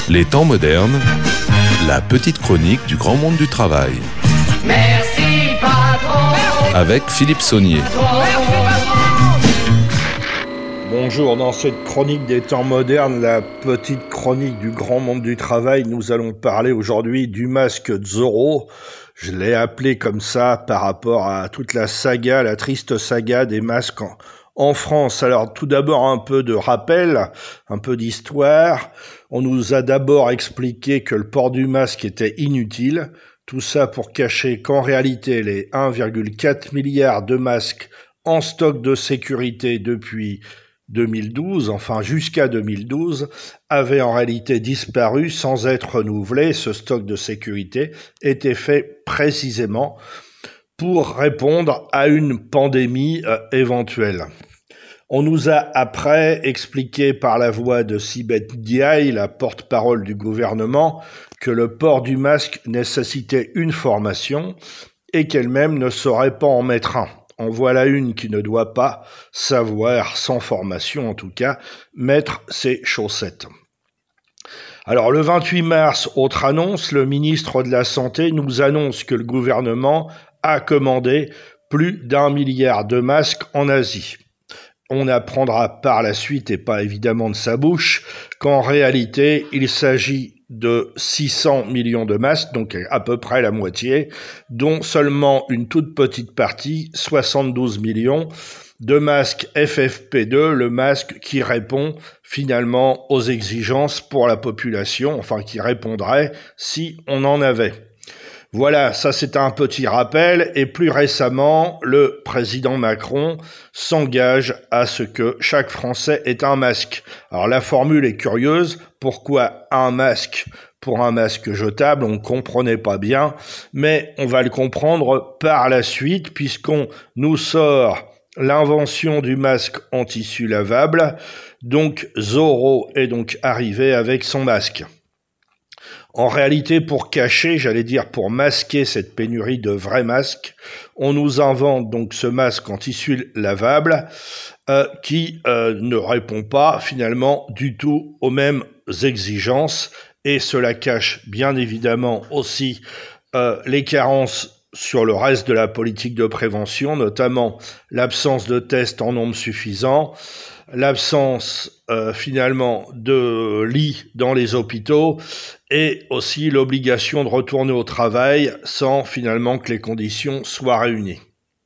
Les temps modernes, la petite chronique du grand monde du travail. Merci patron. Avec Philippe Saunier. Bonjour, dans cette chronique des temps modernes, la petite chronique du grand monde du travail, nous allons parler aujourd'hui du masque Zorro. Je l'ai appelé comme ça par rapport à toute la saga, la triste saga des masques en France. Alors tout d'abord un peu de rappel, un peu d'histoire. On nous a d'abord expliqué que le port du masque était inutile. Tout ça pour cacher qu'en réalité les 1,4 milliard de masques en stock de sécurité depuis 2012, enfin jusqu'à 2012, avaient en réalité disparu sans être renouvelés. Ce stock de sécurité était fait précisément pour répondre à une pandémie éventuelle. On nous a après expliqué par la voix de Sibeth Ndiaye, la porte-parole du gouvernement, que le port du masque nécessitait une formation et qu'elle-même ne saurait pas en mettre un. En voilà une qui ne doit pas savoir, sans formation en tout cas, mettre ses chaussettes. Alors le 28 mars, autre annonce, le ministre de la Santé nous annonce que le gouvernement a commandé plus d'1 milliard de masques en Asie. On apprendra par la suite, et pas évidemment de sa bouche, qu'en réalité, il s'agit de 600 millions de masques, donc à peu près la moitié, dont seulement une toute petite partie, 72 millions, de masques FFP2, le masque qui répond finalement aux exigences pour la population, enfin qui répondrait si on en avait. Voilà, ça c'est un petit rappel, et plus récemment, le président Macron s'engage à ce que chaque Français ait un masque. Alors la formule est curieuse, pourquoi un masque pour un masque jetable, on ne comprenait pas bien, mais on va le comprendre par la suite, puisqu'on nous sort l'invention du masque en tissu lavable, donc Zorro est donc arrivé avec son masque. En réalité, pour cacher, j'allais dire pour masquer cette pénurie de vrais masques, on nous invente donc ce masque en tissu lavable qui ne répond pas finalement du tout aux mêmes exigences, et cela cache bien évidemment aussi les carences sur le reste de la politique de prévention, notamment l'absence de tests en nombre suffisant, l'absence finalement de lits dans les hôpitaux et aussi l'obligation de retourner au travail sans finalement que les conditions soient réunies.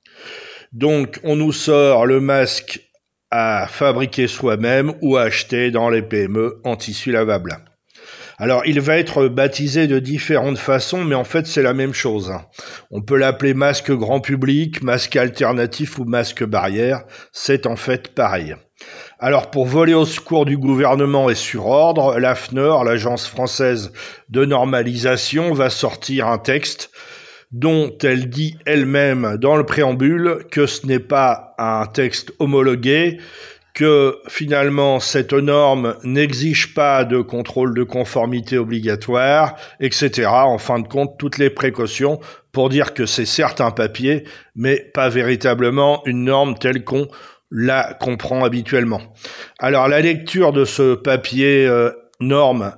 Donc on nous sort le masque à fabriquer soi-même ou à acheter dans les PME en tissu lavable. Alors, il va être baptisé de différentes façons, mais en fait, c'est la même chose. On peut l'appeler masque grand public, masque alternatif ou masque barrière. C'est en fait pareil. Alors, pour voler au secours du gouvernement et sur ordre, l'AFNOR, l'Agence française de normalisation, va sortir un texte dont elle dit elle-même dans le préambule que ce n'est pas un texte homologué, que finalement cette norme n'exige pas de contrôle de conformité obligatoire, etc. En fin de compte, toutes les précautions pour dire que c'est certes un papier, mais pas véritablement une norme telle qu'on la comprend habituellement. Alors la lecture de ce papier norme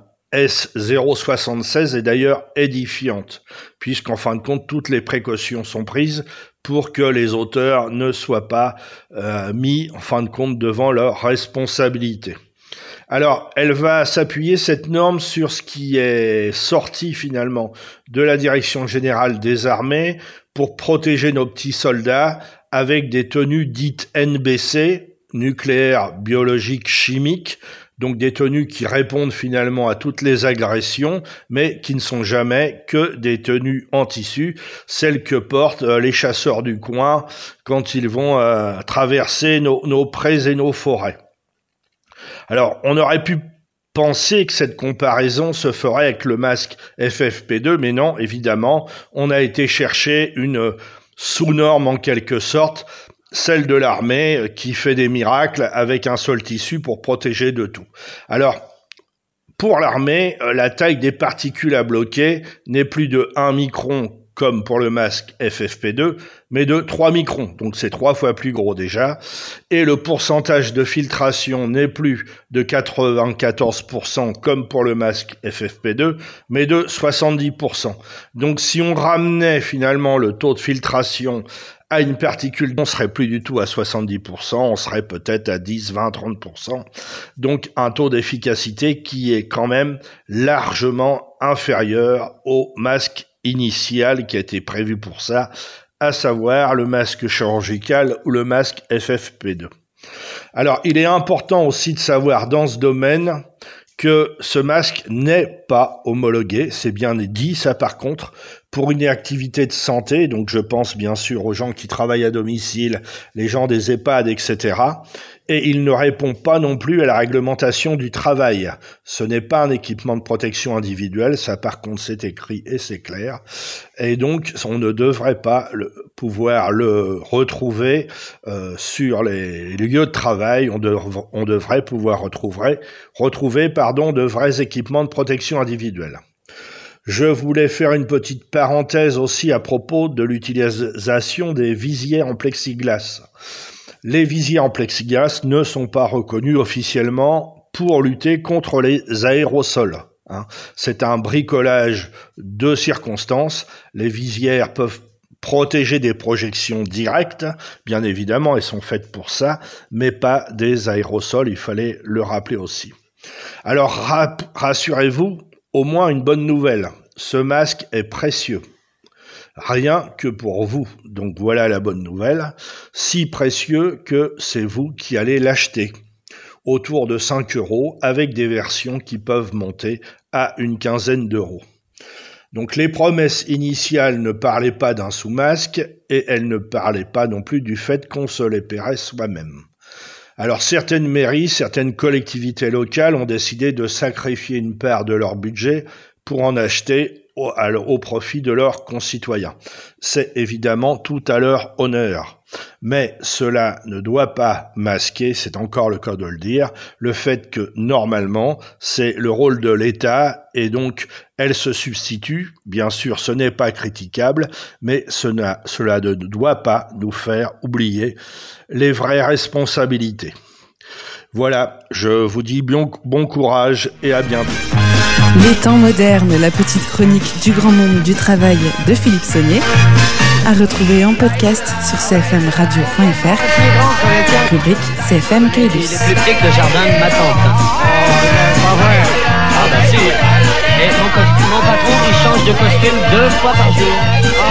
S076 est d'ailleurs édifiante, puisqu'en fin de compte, toutes les précautions sont prises pour que les auteurs ne soient pas mis, en fin de compte, devant leurs responsabilités. Alors, elle va s'appuyer, cette norme, sur ce qui est sorti finalement de la Direction générale des armées pour protéger nos petits soldats avec des tenues dites NBC, nucléaire, biologique, chimique, donc des tenues qui répondent finalement à toutes les agressions, mais qui ne sont jamais que des tenues en tissu, celles que portent les chasseurs du coin quand ils vont traverser nos prés et nos forêts. Alors, on aurait pu penser que cette comparaison se ferait avec le masque FFP2, mais non, évidemment, on a été chercher une sous-norme en quelque sorte, celle de l'armée qui fait des miracles avec un seul tissu pour protéger de tout. Alors, pour l'armée, la taille des particules à bloquer n'est plus de 1 micron comme pour le masque FFP2, mais de 3 microns, donc c'est 3 fois plus gros déjà, et le pourcentage de filtration n'est plus de 94% comme pour le masque FFP2, mais de 70%. Donc si on ramenait finalement le taux de filtration à une particule, on serait plus du tout à 70%, on serait peut-être à 10, 20, 30%. Donc un taux d'efficacité qui est quand même largement inférieur au masque initial qui a été prévu pour ça, à savoir le masque chirurgical ou le masque FFP2. Alors il est important aussi de savoir dans ce domaine que ce masque n'est pas homologué, c'est bien dit ça par contre, pour une activité de santé, donc je pense bien sûr aux gens qui travaillent à domicile, les gens des EHPAD, etc. Et il ne répond pas non plus à la réglementation du travail. Ce n'est pas un équipement de protection individuelle, ça par contre c'est écrit et c'est clair. Et donc on ne devrait pas pouvoir le retrouver sur les lieux de travail, on devrait pouvoir retrouver de vrais équipements de protection individuelle. Je voulais faire une petite parenthèse aussi à propos de l'utilisation des visières en plexiglas. Les visières en plexiglas ne sont pas reconnues officiellement pour lutter contre les aérosols. C'est un bricolage de circonstances. Les visières peuvent protéger des projections directes, bien évidemment, elles sont faites pour ça, mais pas des aérosols, il fallait le rappeler aussi. Alors rassurez-vous, au moins une bonne nouvelle, ce masque est précieux. Rien que pour vous, donc voilà la bonne nouvelle, si précieux que c'est vous qui allez l'acheter, autour de 5 € avec des versions qui peuvent monter à une quinzaine d'euros. Donc les promesses initiales ne parlaient pas d'un sous-masque et elles ne parlaient pas non plus du fait qu'on se les paierait soi-même. Alors certaines mairies, certaines collectivités locales ont décidé de sacrifier une part de leur budget pour en acheter au profit de leurs concitoyens. C'est évidemment tout à leur honneur. Mais cela ne doit pas masquer, c'est encore le cas de le dire, le fait que normalement c'est le rôle de l'État et donc elle se substitue. Bien sûr, ce n'est pas critiquable, mais cela ne doit pas nous faire oublier les vraies responsabilités. Voilà, je vous dis bon courage et à bientôt. Les temps modernes, la petite chronique du grand monde du travail de Philippe Saunier, à retrouver en podcast sur cfmradio.fr, rubrique CFM Caylus. Il est plus petit que le jardin de ma tante. Pas vrai. Ah bah si. Et mon patron, il change de costume 2 fois par jour.